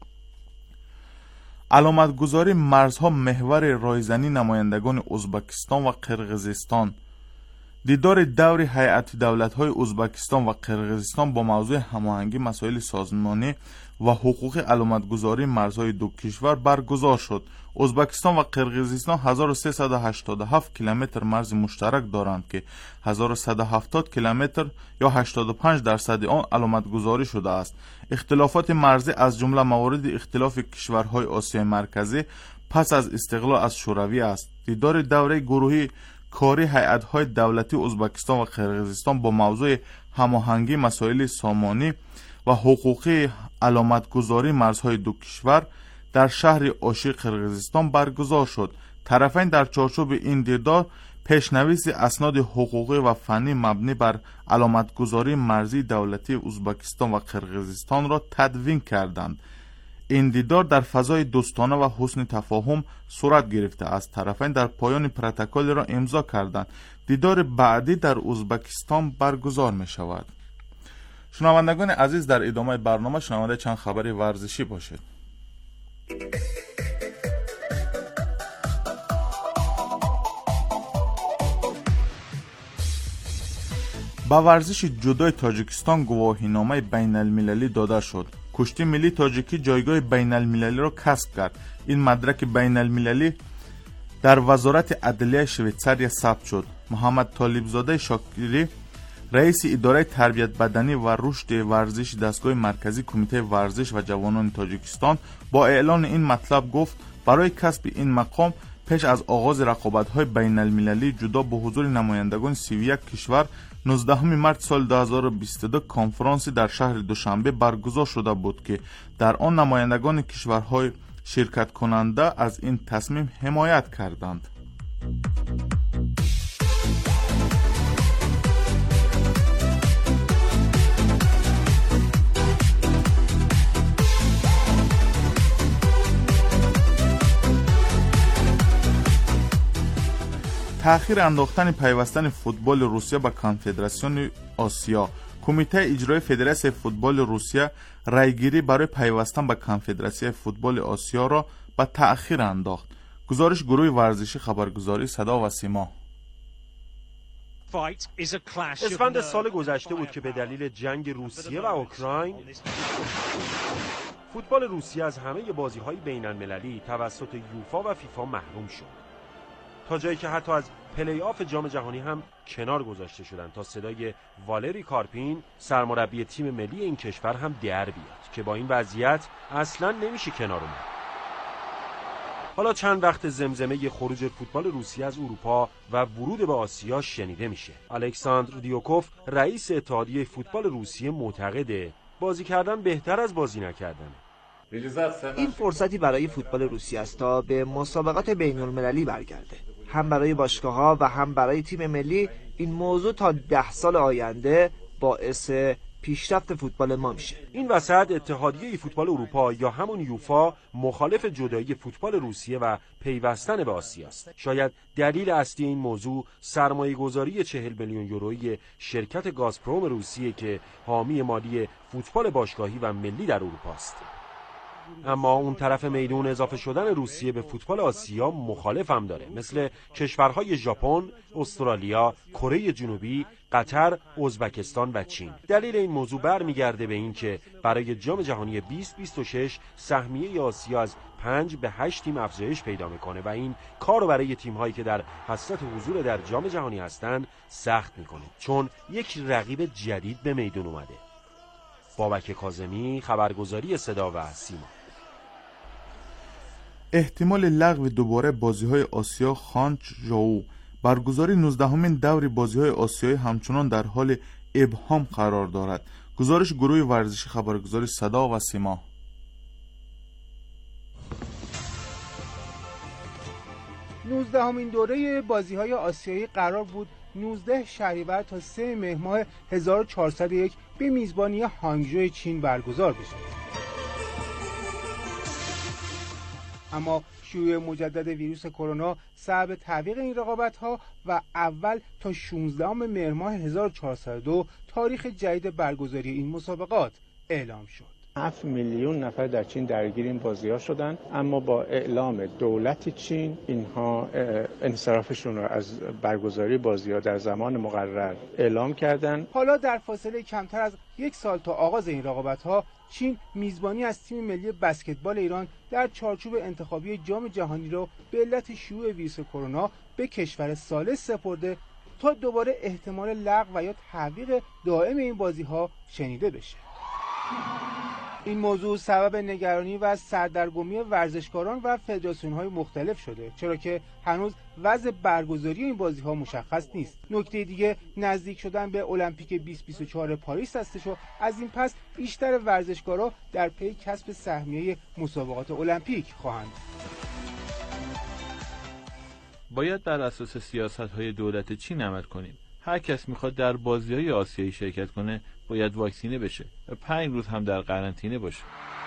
علامت گذاری مرزها محور رایزنی نمایندگان ازبکستان و قرقیزستان. دیدار دور هیئت دولت‌های ازبکستان و قرقیزستان با موضوع هماهنگی مسائل سازمانی و حقوق علامتگذاری مرزهای دو کشور برگزار شد. ازبکستان و قرقیزستان هزار و سیصد و هشتاد و هفت کیلومتر مرز مشترک دارند که هزار و صد و هفتاد کیلومتر یا هشتاد و پنج درصد آن علامتگذاری شده است. اختلافات مرزی از جمله موارد اختلاف کشورهای آسیای مرکزی پس از استقلال از شوروی است. دیدار دوره گروهی کاری هیئت‌های دولتی ازبکستان و قرقیزستان با موضوع هماهنگی مسائل سامانی و حقوقی علامتگذاری مرزهای دو کشور در شهر آشی قرقیزستان برگزار شد. طرفین در چارچوب این دیدار پیشنویس اسناد حقوقی و فنی مبنی بر علامتگذاری مرزی دولتی ازبکستان و قرقیزستان را تدوین کردند. این دیدار در فضای دوستانه و حسن تفاهم صورت گرفته است. طرفین در پایان پروتکل را امضا کردند. دیدار بعدی در ازبکستان برگزار می شود. شنوندگان عزیز، در ادامه برنامه شنونده چند خبر ورزشی باشید. با ورزش جودوی تاجیکستان گواهینامه بین المللی داده شد. کشتی ملی تاجیکی جایگاه بین المللی را کسب کرد. این مدرک بین المللی در وزارت عدلیه شویتزاریا ثبت شد. محمد طالبزاده شاکری، رئیس اداره تربیت بدنی و رشد ورزش دستگاه مرکزی کمیته ورزش و جوانان تاجیکستان با اعلان این مطلب گفت برای کسب این مقام پیش از آغاز رقابت‌های بین المللی جدا به حضور نمایندگان سی و یک کشور نوزدهم مارس سال دو هزار و بیست و دو کنفرانسی در شهر دوشنبه برگزار شده بود که در آن نمایندگان کشورهای شرکت کننده از این تصمیم حمایت کردند. تأخیر انداختن پیوستن فوتبال روسیه به کنفدراسیون آسیا. کمیته اجرایی فدراسیون فوتبال روسیه رایگیری برای پیوستن به کنفدراسیون فوتبال آسیا را به تأخیر انداخت. گزارش گروه ورزشی خبرگزاری صدا و سیما. اسفند سال گذشته بود که به دلیل جنگ روسیه و اوکراین فوتبال روسیه از همه بازی‌های بین‌المللی توسط یوفا و فیفا محروم شد، تا جایی که حتی از پلی آف جام جهانی هم کنار گذاشته شدند تا صدای والری کارپین سرمربی تیم ملی این کشور هم در بیاد که با این وضعیت اصلاً نمیشه کنار اومد. حالا چند وقت زمزمه خروج فوتبال روسیه از اروپا و ورود به آسیا شنیده میشه. الکساندر دیوکوف رئیس اتحادیه فوتبال روسیه معتقده بازی کردن بهتر از بازی نکردن. این فرصتی برای فوتبال روسیه است تا به مسابقات بین‌المللی برگرده. هم برای باشگاه‌ها و هم برای تیم ملی این موضوع تا ده سال آینده باعث پیشرفت فوتبال ما میشه. این وسط اتحادیه فوتبال اروپا یا همون یوفا مخالف جدایی فوتبال روسیه و پیوستن به آسیا است. شاید دلیل اصلی این موضوع سرمایه‌گذاری چهل میلیون یورویی شرکت گازپروم روسیه که حامی مالی فوتبال باشگاهی و ملی در اروپا است. اما اون طرف میدون اضافه شدن روسیه به فوتبال آسیا مخالف هم داره، مثل کشورهای ژاپن، استرالیا، کره جنوبی، قطر، ازبکستان و چین. دلیل این موضوع برمیگرده به این که برای جام جهانی بیست بیست و شش سهمیه آسیا از پنج به هشت تیم افزایش پیدا میکنه و این کار رو برای تیم‌هایی که در حسرت حضور در جام جهانی هستند سخت میکنه، چون یک رقیب جدید به میدون اومده. بابک کاظمی، خبرگزاری صدا و سیما. احتمال لغو دوباره بازی‌های آسیا خانچژاو. برگزاری نوزدهمین دور بازی‌های آسیایی همچنان در حال ابهام قرار دارد. گزارش گروه ورزشی خبرگزاری صدا و سیما. نوزدهمین دوره بازی‌های آسیایی قرار بود نوزده شهریور تا سه مهر ماه هزار و چهارصد و یک به میزبانی هانگژو چین برگزار بشه. اما شیوع مجدد ویروس کرونا سبب تعویق این رقابت‌ها و اول تا شانزدهم مهر ماه هزار و چهارصد و دو تاریخ جدید برگزاری این مسابقات اعلام شد. هفت میلیون نفر در چین درگیر این بازی‌ها شدند، اما با اعلام دولت چین اینها انصرافشون را از برگزاری بازی‌ها در زمان مقرر اعلام کردند. حالا در فاصله کمتر از یک سال تا آغاز این رقابت‌ها چین میزبانی از تیم ملی بسکتبال ایران در چارچوب انتخابی جام جهانی را به علت شیوع ویروس کرونا به کشور ثالث سپرده تا دوباره احتمال لغو و یا تعویق دائم این بازی‌ها شنیده بشه. این موضوع سبب نگرانی و سردرگمی ورزشکاران و فدراسیون‌های مختلف شده، چرا که هنوز وضع برگزاری این بازی‌ها مشخص نیست. نکته دیگه نزدیک شدن به المپیک بیست بیست و چهار پاریس هستش و از این پس بیشتر ورزشکارا در پی کسب سهمیه مسابقات المپیک خواهند. باید بر اساس سیاست‌های دولت چین عمل کنیم. هر کس میخواد در بازی‌های آسیایی شرکت کنه باید واکسینه بشه و پنج روز هم در قرنطینه باشه.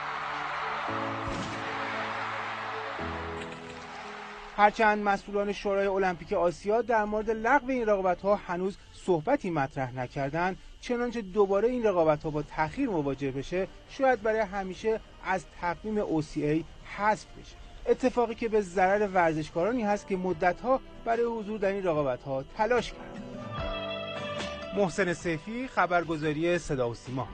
هرچند مسئولان شورای المپیک آسیا در مورد لغو این رقابت‌ها هنوز صحبتی مطرح نکردند، چنانچه دوباره این رقابت‌ها با تأخیر مواجه بشه شاید برای همیشه از تقویم او سی ای حذف بشه. اتفاقی که به ضرر ورزشکارانی هست که مدت‌ها برای حضور در این رقابت‌ها تلاش کردند. محسن سیفی، خبرگزاری صدا و سیما.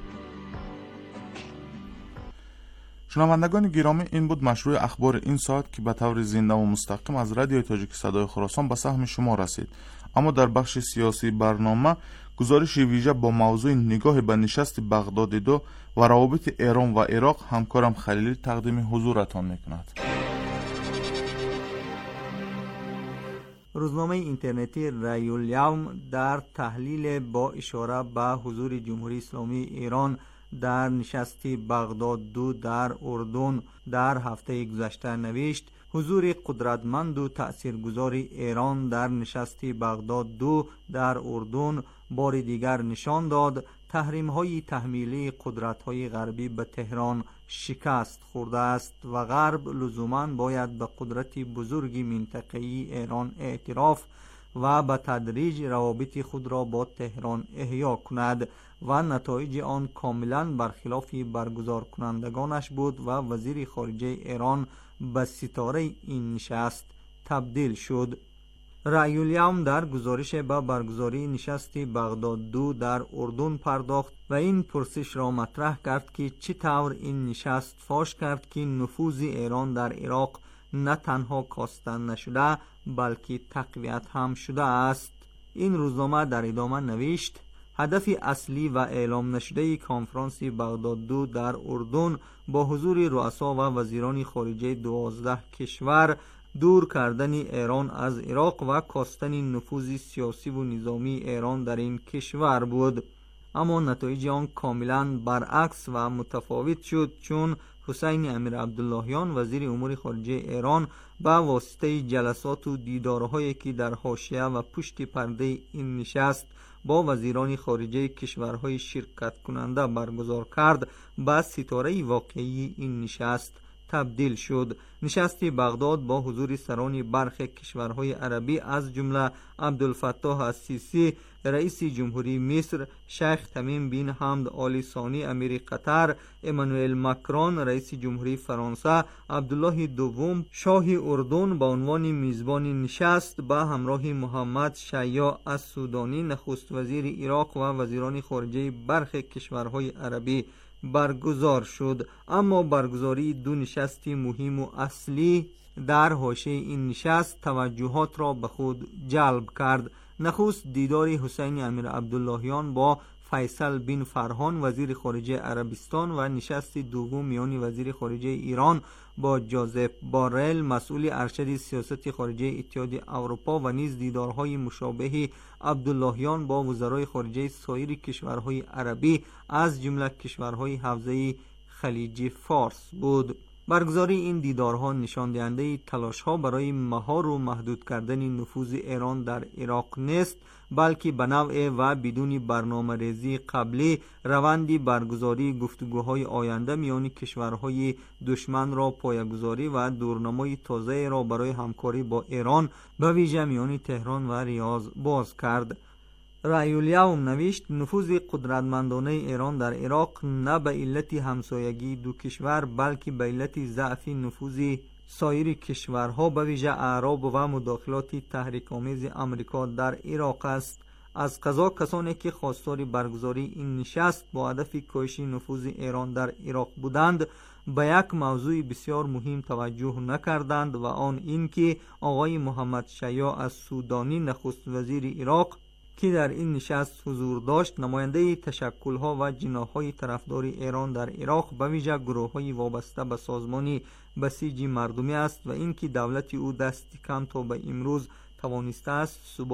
شنوندگان گرامی، این بود مشروع اخبار این ساعت که به طور زنده و مستقیم از رادیو تاجیک صدای خراسان به سهم شما رسید. اما در بخش سیاسی برنامه گزارش ویژه با موضوع نگاه به نشست بغداد دو و روابط ایران و عراق همکارم خلیلی تقدیم حضورتان میکند. روزنامه اینترنتی رأی الیوم در تحلیل با اشاره به حضور جمهوری اسلامی ایران در نشست بغداد دو در اردن در هفته گذشته نوشت: حضور قدرتمند و تأثیرگذار ایران در نشست بغداد دو در اردن بار دیگر نشان داد تحریم‌های تحمیلی قدرت‌های غربی به تهران شکست خورده است و غرب لزوماً باید به قدرت بزرگ منطقه‌ای ایران اعتراف و به تدریج روابط خود را با تهران احیا کند و نتایج آن کاملا برخلاف برگزار کنندگانش بود و وزیر خارجه ایران به ستاره این نشست تبدیل شد. رأی الیوم در گزارش به برگزاری نشست بغداد دو در اردن پرداخت و این پرسش را مطرح کرد که چطور این نشست فاش کرد که نفوذ ایران در عراق نه تنها کاسته نشده بلکه تقویت هم شده است. این روزنامه در ادامه نوشت: هدف اصلی و اعلام نشده کنفرانس بغداد دو در اردن با حضور رؤسا و وزیران خارجه دوازده کشور دور کردن ایران از عراق و کاستن نفوذ سیاسی و نظامی ایران در این کشور بود. اما نتایج آن کاملا برعکس و متفاوت شد، چون حسین امیر عبداللهیان وزیر امور خارجه ایران با واسطه جلسات و دیدارهایی که در حاشیه و پشت پرده این نشست با وزیران خارجه کشورهای شرکت کننده برگزار کرد به ستاره واقعی این نشست تبدیل شد. نشست بغداد با حضور سران برخی کشورهای عربی از جمله عبدالفتاح السیسی رئیس جمهوری مصر، شیخ تمیم بن حمد آل ثانی امیر قطر، امانوئل ماکرون رئیس جمهوری فرانسه، عبدالله دوم شاه اردن با عنوان میزبان نشست به همراه محمد شیاع السودانی نخست وزیر عراق و وزیران خارجه برخی کشورهای عربی برگزار شد. اما برگزاری دو نشست مهم و اصلی در حاشیه این نشست توجهات را به خود جلب کرد. نخست دیدار حسین امیر عبداللهیان با فیصل بن فرهان وزیر خارجه عربستان و نشست دوم میان وزیر خارجه ایران با جوزف بارل مسئول ارشد سیاست خارجه اتحاد اروپا و نیز دیدارهای مشابه عبداللهیان با وزرای خارجه سایر کشورهای عربی از جمله کشورهای حوزه خلیج فارس بود. برگزاری این دیدارها نشان دهنده تلاش‌ها برای مهار و محدود کردن نفوذ ایران در عراق نیست، بلکه به نوع و بدون برنامه‌ریزی قبلی روندی برگزاری گفتگوهای آینده میان کشورهای دشمن را پایه‌گذاری و دورنمای تازه را برای همکاری با ایران به ویژه میان تهران و ریاض باز کرد. رأی الیوم نوشت: نفوذ قدرتمندانه ایران در عراق نه به علت همسایگی دو کشور بلکه به علت ضعف نفوذ سایر کشورها به ویژه اعراب و مداخلات تحریک‌آمیز آمریکا در عراق است. از قضا کسانی که خواستار برگزاری این نشست با هدف کاهش نفوذ ایران در عراق بودند به یک موضوع بسیار مهم توجه نکردند و آن این که آقای محمد شیاع السودانی نخست وزیر عراق که در این نشست حضور داشت نماینده تشکل‌ها و جناح‌های طرفدار ایران در عراق به ویژه گروه‌های وابسته به سازمان بسیج مردمی است و اینکه دولت او دست کم تا به امروز توانسته است